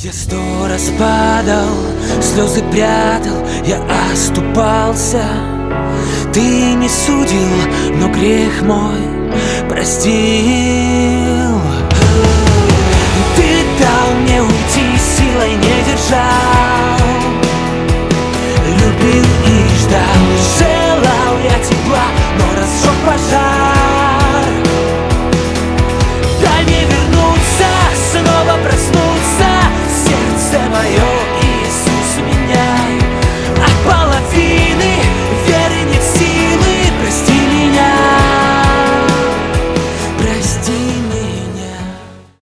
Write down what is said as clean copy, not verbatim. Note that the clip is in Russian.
Я 100 раз падал, слезы прятал, я оступался. Ты не судил, но грех мой прости.